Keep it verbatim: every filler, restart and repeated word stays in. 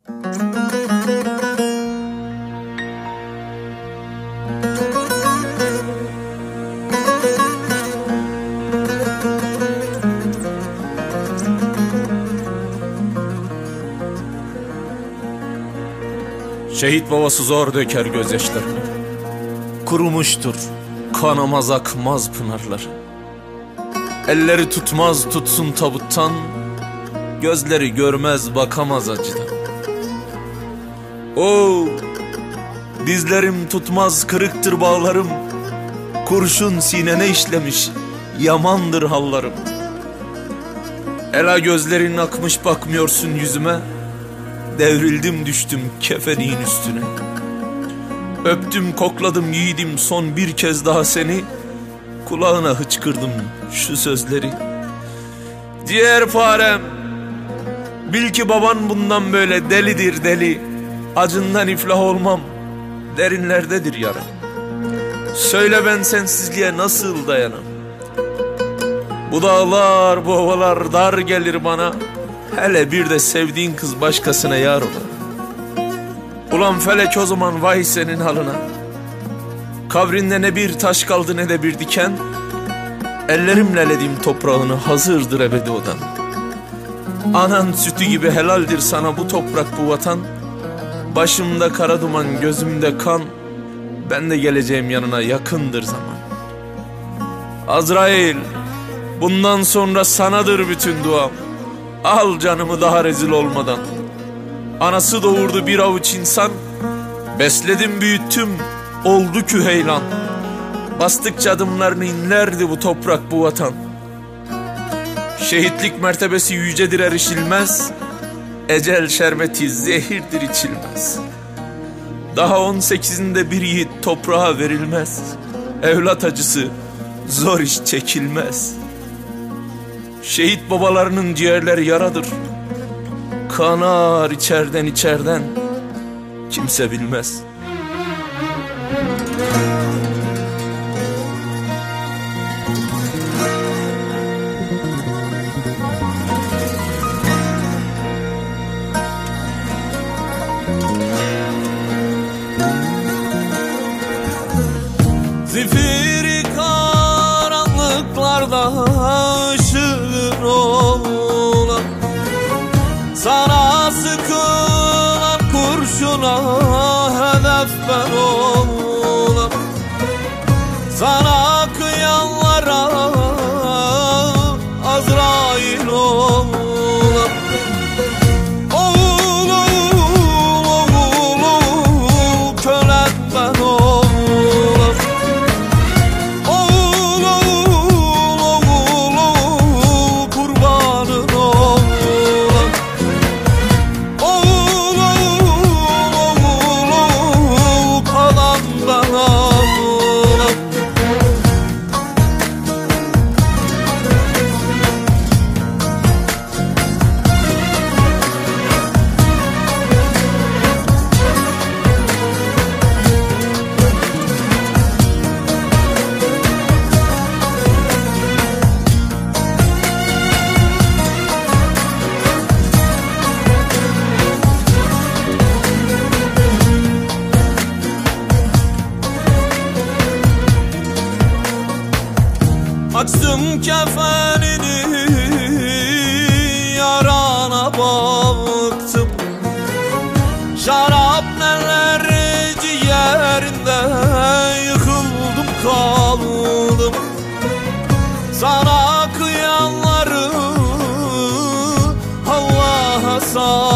Şehit babası zor döker gözyaşlarını. Kurumuştur, kanamaz akmaz pınarlar. Elleri tutmaz tutsun tabuttan, gözleri görmez bakamaz acıdan. Oo, dizlerim tutmaz kırıktır bağlarım, kurşun sinene işlemiş yamandır hallarım. Ela gözlerin akmış bakmıyorsun yüzüme, devrildim düştüm kefeniğin üstüne. Öptüm kokladım yiğidim son bir kez daha seni, kulağına hıçkırdım şu sözleri. Ciğer farem, bil ki baban bundan böyle delidir deli. Acından iflah olmam, derinlerdedir yaram. Söyle ben sensizliğe nasıl dayanam? Bu dağlar bu ovalar dar gelir bana, hele bir de sevdiğin kız başkasına yar ola. Ulan felek o zaman vay senin halına. Kabrinde ne bir taş kaldı ne de bir diken, ellerimle eledim toprağını hazırdır ebedi odan. Anan sütü gibi helaldir sana bu toprak bu vatan. Başımda kara duman gözümde kan, ben de geleceğim yanına yakındır zaman. Azrail, bundan sonra sanadır bütün duam. Al canımı daha rezil olmadan. Anası doğurdu bir avuç insan, besledim büyüttüm oldu küheylan. Bastıkça adımlarını inlerdi bu toprak bu vatan. Şehitlik mertebesi yücedir erişilmez, ecel şerbeti zehirdir içilmez. Daha on sekizinde bir yiğit toprağa verilmez, evlat acısı zor iş çekilmez. Şehit babalarının ciğerleri yaradır, kanar içerden içerden, kimse bilmez. Zifiri karanlıklarda ışığın olan, sana sıkılan kurşuna hedef ben olan, sana kıyanlara Azrail olan. Oğul oğul oğul oğul kölen ben olan. Açtım kefenini, yarana baktım. Şarap neler ciğerinde, yıkıldım kaldım. Sana kıyanları Allah'a sağ